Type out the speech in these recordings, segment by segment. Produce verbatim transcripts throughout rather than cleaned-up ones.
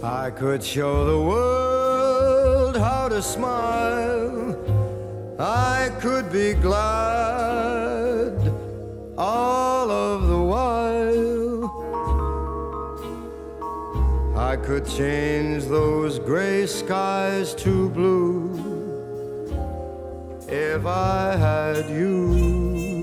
I could show the world how to smile. I could be glad all of the while. I could change those gray skies to blue if I had you.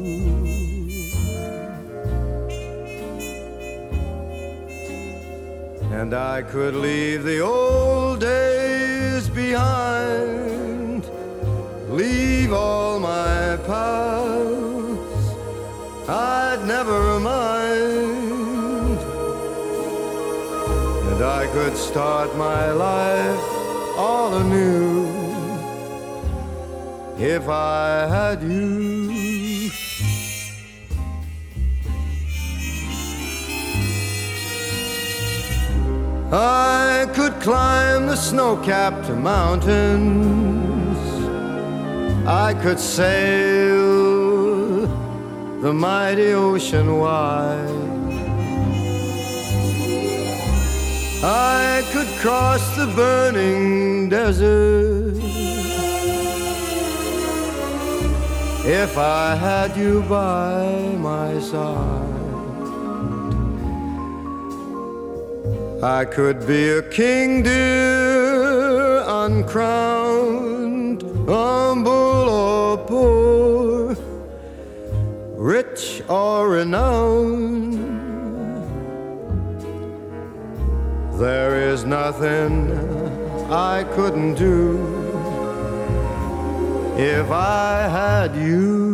And I could leave the old days behind, leave all my past, I'd never mind. And I could start my life all anew if I had you. I could climb the snow-capped mountains, I could sail the mighty ocean wide, I could cross the burning desert if I had you by my side. I could be a king, dear, uncrowned, humble or poor, rich or renowned. There is nothing I couldn't do if I had you.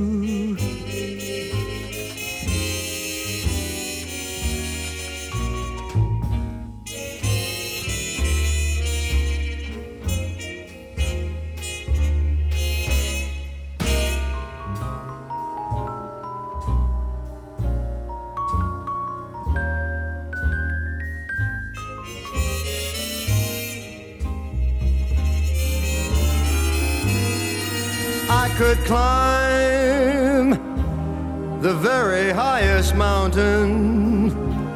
I could climb the very highest mountain,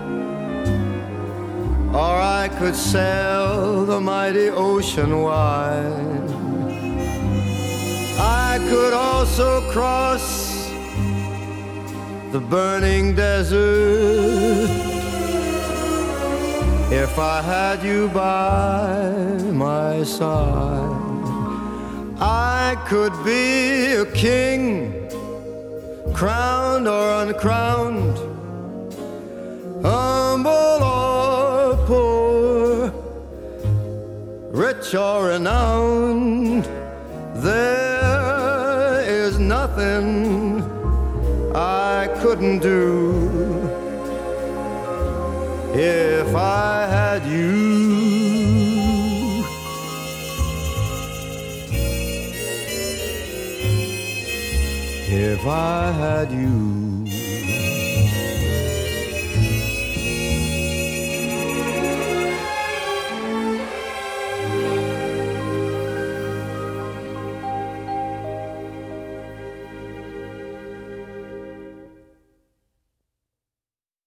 or I could sail the mighty ocean wide. I could also cross the burning desert if I had you by my side. I could be a king, crowned or uncrowned, humble or poor, rich or renowned. There is nothing I couldn't do if I had you. If I had you.